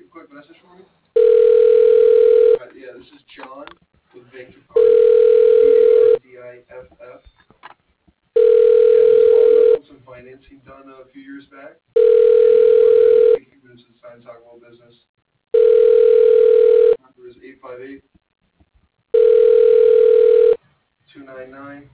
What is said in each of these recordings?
quick message for me? Yeah, this is John with Bank of Cardiff. Cardiff. Yeah, I'm just following up on some financing done a few years back. And just wanted to take a few minutes of the time to talk a little business. Number is 858 299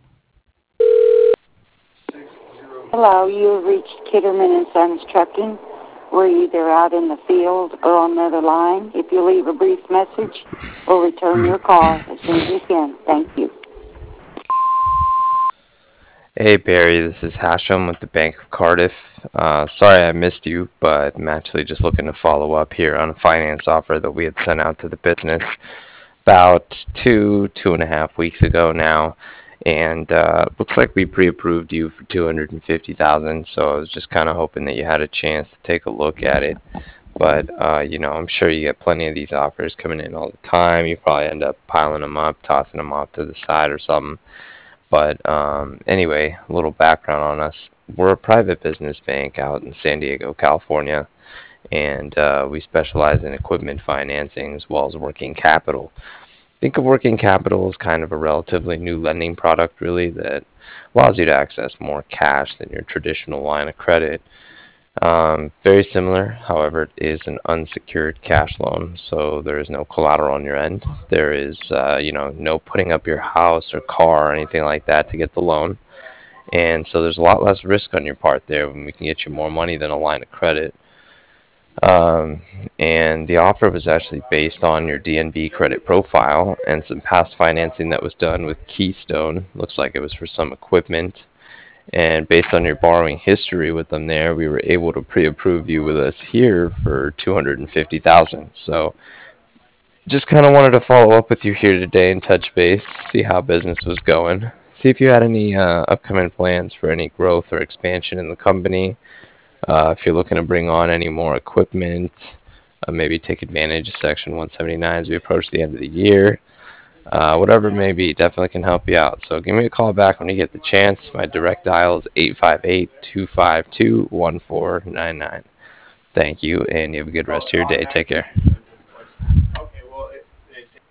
60. Hello, you have reached Kitterman and Sons Trucking. We're either out in the field or on the other line. If you leave a brief message, we'll return your call as soon as we can. Thank you. Hey Barry, this is Hashem with the Bank of Cardiff. Sorry I missed you, but I'm actually just looking to follow up here on a finance offer that we had sent out to the business about 2.5 weeks ago now, and looks like we pre-approved you for $250,000. So I was just kind of hoping that you had a chance to take a look at it. But I'm sure you get plenty of these offers coming in all the time. You probably end up piling them up, tossing them off to the side or something. But anyway, a little background on us. We're a private business bank out in San Diego, California, and we specialize in equipment financing as well as working capital. Think of working capital as kind of a relatively new lending product, really, that allows you to access more cash than your traditional line of credit. Very similar, however, it is an unsecured cash loan, so there is no collateral on your end. There is, no putting up your house or car or anything like that to get the loan. And so there's a lot less risk on your part there when we can get you more money than a line of credit. And the offer was actually based on your DNB credit profile and some past financing that was done with Keystone. Looks like it was for some equipment. And based on your borrowing history with them there, we were able to pre-approve you with us here for $250,000. So just kind of wanted to follow up with you here today and touch base, see how business was going, see if you had any upcoming plans for any growth or expansion in the company. If you're looking to bring on any more equipment, maybe take advantage of Section 179 as we approach the end of the year. Whatever it may be, definitely can help you out. So give me a call back when you get the chance. My direct dial is 858-252-1499. Thank you, and you have a good rest of your day. Take care.